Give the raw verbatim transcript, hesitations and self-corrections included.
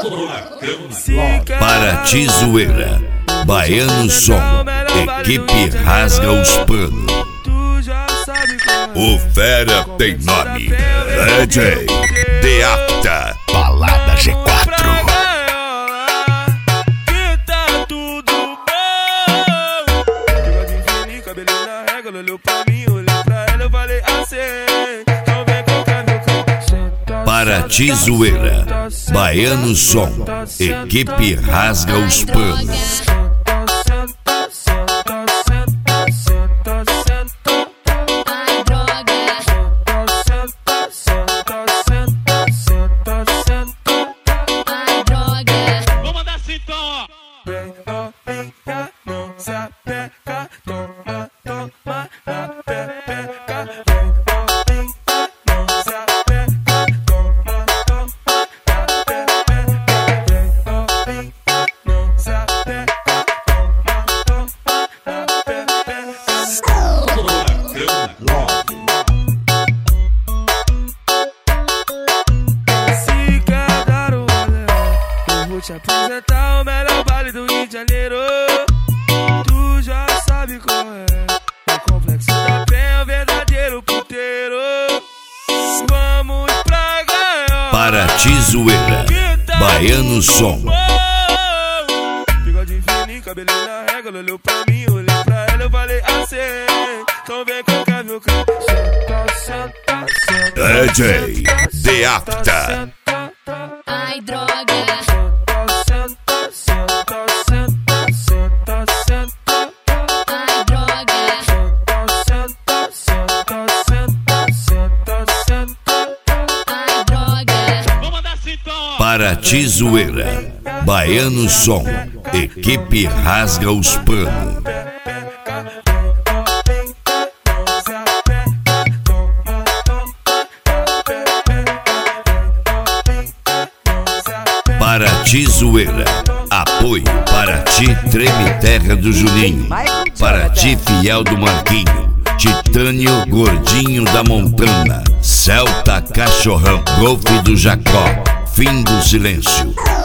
Paraty Zoeira, Baiano Som, equipe rasga os panos. O fera tem nome, D J Deacta, Balada G quatro. Que tá tudo bom. Bigode fininho, cabelo na régua, ela olhou pra mim, olhei pra ela, eu falei assim. Então vem colocar meu corpo. Paraty Zoeira, Baiano Som, equipe rasga os panos. Vou te apresentar o melhor baile do Rio de Janeiro. Tu já sabe qual é. O complexo da Penha é o verdadeiro puteiro. Vamos pra gaiola. Paraty Zoeira, Baiano Som. Bigode fininho, cabelo na régua, ela olhou pra mim, olhei pra ela, eu falei assim. Então vem colocar meu carro. Senta, senta, D J Deacta. Ai, droga. Paraty Zoeira, Baiano Som, equipe rasga os panos. Paraty Zoeira, apoio Paraty Treme Terra do Juninho, Paraty Fiel do Marquinho, Titânio Gordinho da Montana, Celta Cachorrão, Golfe do Jacó, Fim do Silêncio.